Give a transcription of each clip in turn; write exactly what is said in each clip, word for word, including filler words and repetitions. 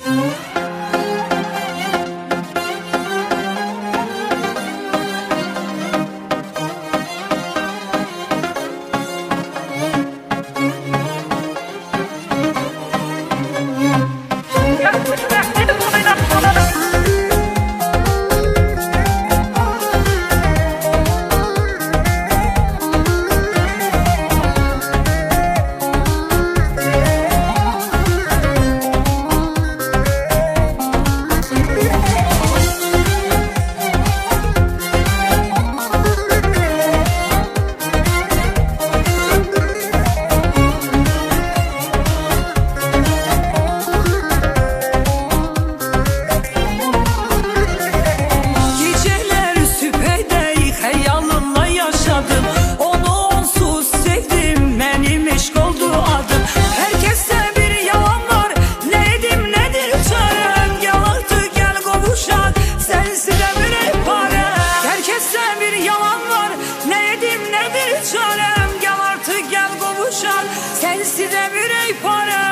Sensiz de bir para.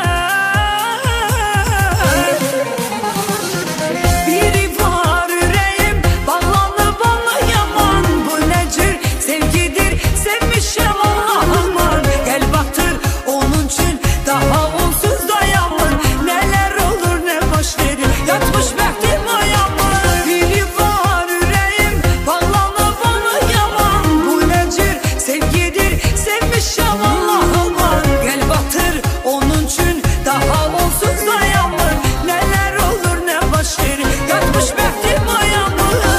Biri var yüreğim bağlandı bana yaman. Bu nedir sevgidir sevmişim Allah aman. Gel baktır onun için daha onsuz dayanmır. Neler olur ne baş verir yatmış bektim ayağımı. Biri var yüreğim bağlandı bana yaman. Bu nedir sevgidir sevmişim Allah aman. Gel baktır onun için daha onsuz dayanmır. Neler olur ne baş verir yatmış bektim ayağımı.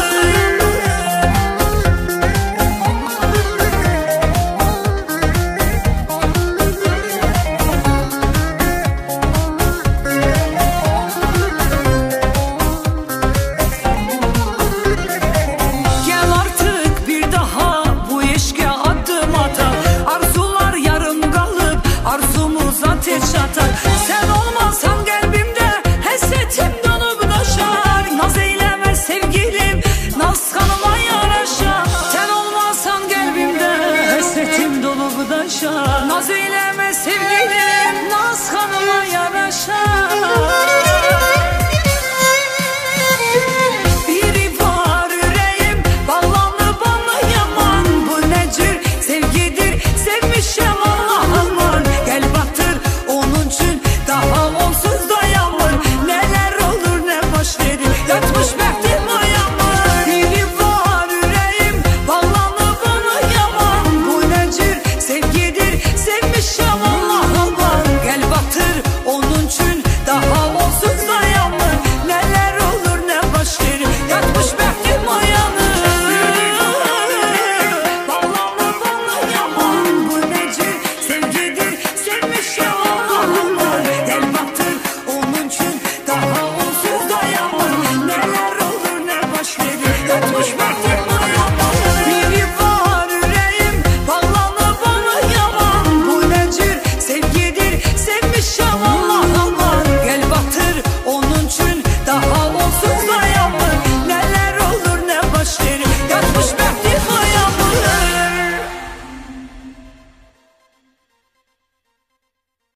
Gel artık bir daha bu işe adım atar. Arzular yarım kalıp arzumuz ateş atar. Sen olmazsan kalbimde hasretim donup taşar. Naz eyleme sevgilim naz kanıma yaraşar. Sen olmazsan kalbimde hasretim dolup taşar. Naz eyleme sevgilim naz kanıma yaraşar.